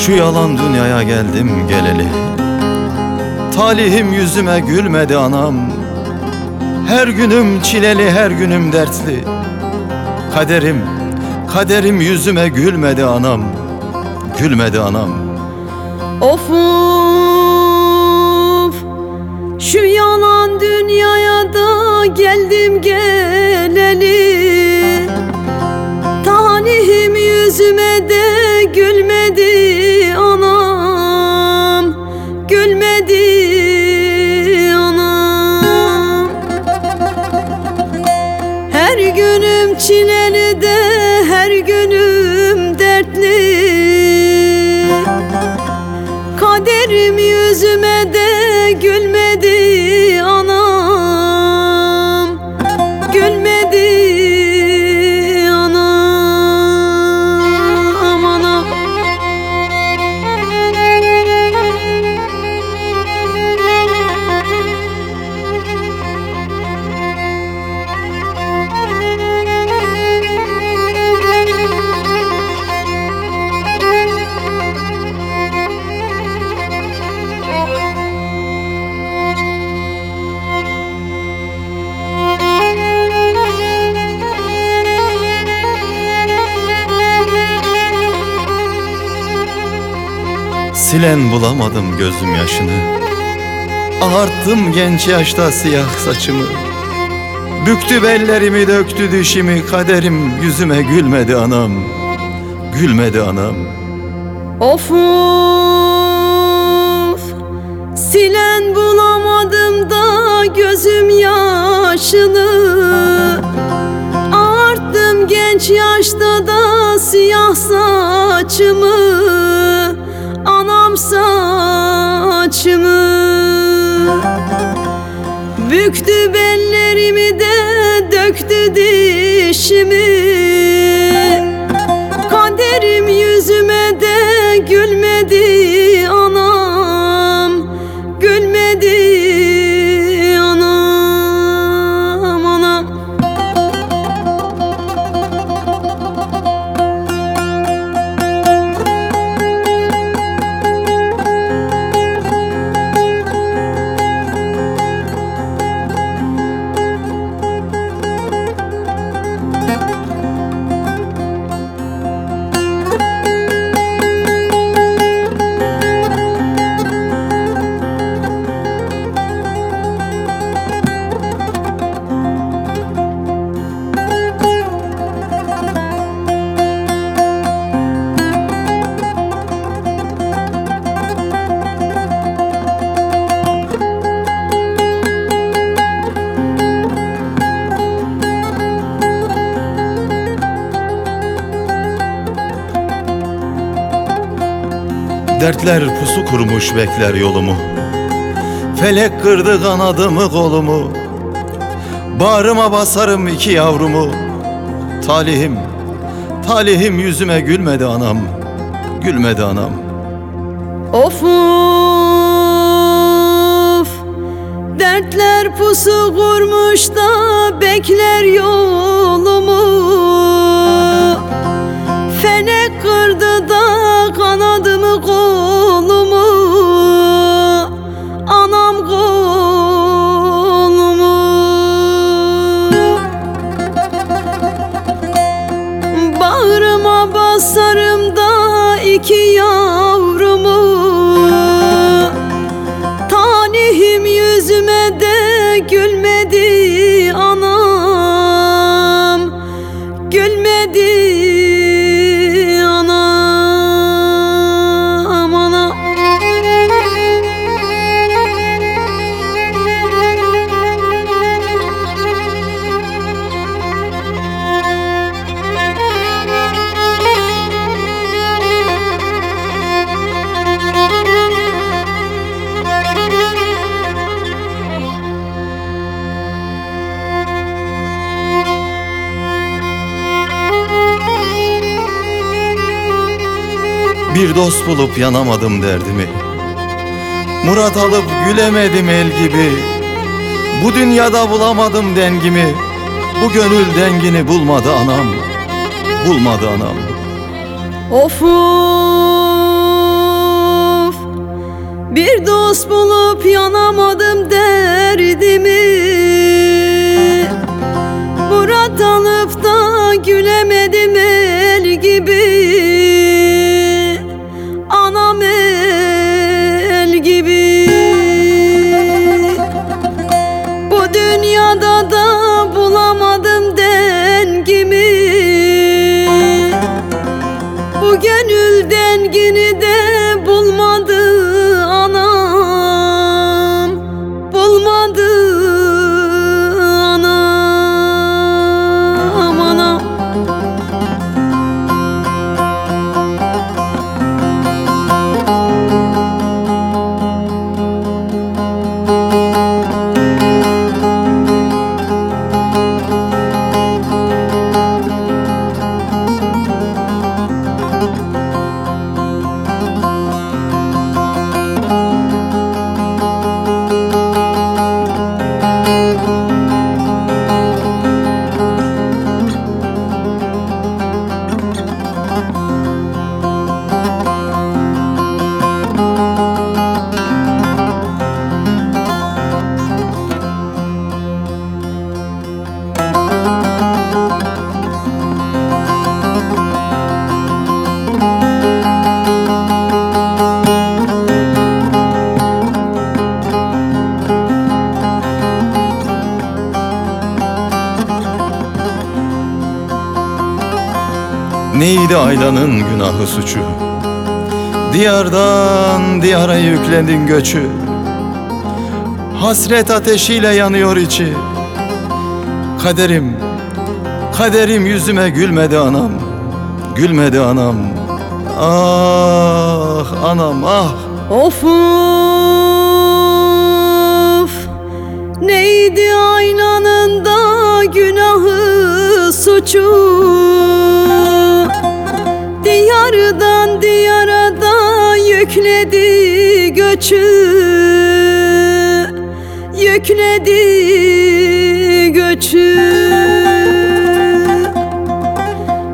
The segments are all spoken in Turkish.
Şu yalan dünyaya geldim geleli, talihim yüzüme gülmedi anam. Her günüm çileli, her günüm dertli. Kaderim yüzüme gülmedi anam. Gülmedi anam. Of of, şu yalan dünyaya da geldim geleli, talihim yüzüme de gülmedi anam. Gülmedi anam. Her günüm çileli de her günüm dertli. Kaderim yüzüme de gülmedi anam. Gülmedi anam, anam. Silen bulamadım gözüm yaşını, ağarttım genç yaşta siyah saçımı. Büktü bellerimi, döktü dişimi, kaderim yüzüme gülmedi anam. Gülmedi anam. Of of, silen bulamadım da gözüm yaşını. Ağarttım genç yaşta da siyah saçımı. Anam saçımı. Büktü bellerimi de döktü dişimi. Kaderim yüzüme de gülmedi anam. Gülmedi anam, anam. Dertler pusu kurmuş bekler yolumu. Felek kırdı kanadımı kolumu. Bağrıma basarım iki yavrumu. Talihim yüzüme gülmedi anam. Gülmedi anam. Of of, dertler pusu kurmuş da bekler yolumu. Felek kırdı da kanadımı kolumu. Anam kolumu. Bağrıma basarım da iki yavrumu. Talihim yüzüme de gülmedi anam. Gülmedi anam, anam. Bir dost bulup yanamadım derdimi. Murat alıp gülemedim el gibi. Bu dünyada bulamadım dengimi. Bu gönül dengini bulmadı anam. Bulmadı anam. Of of, Bir dost bulup yanamadım derdimi. Murat alıp da gülemedim el gibi. Anam el gibi. Bu dünyada da bulamadım dengimi. Bu gönül dengini de bulmadı anam. Bulmadı anam, anam. Neydi Aylan'ın günahı suçu? Diyardan diyara yüklendin göçü. Hasret ateşiyle yanıyor içi. Kaderim, kaderim yüzüme gülmedi anam. Gülmedi anam. Ah anam ah. Of of, neydi Aylan'ın da günahı suçu? Diyardan diyara da yükledi göçü. Yükledi göçü.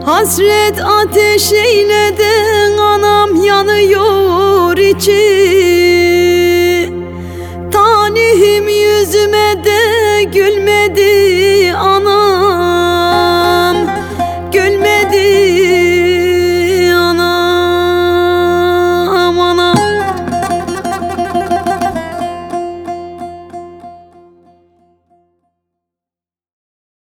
Hasret ateşiyle de anam yanıyor içi.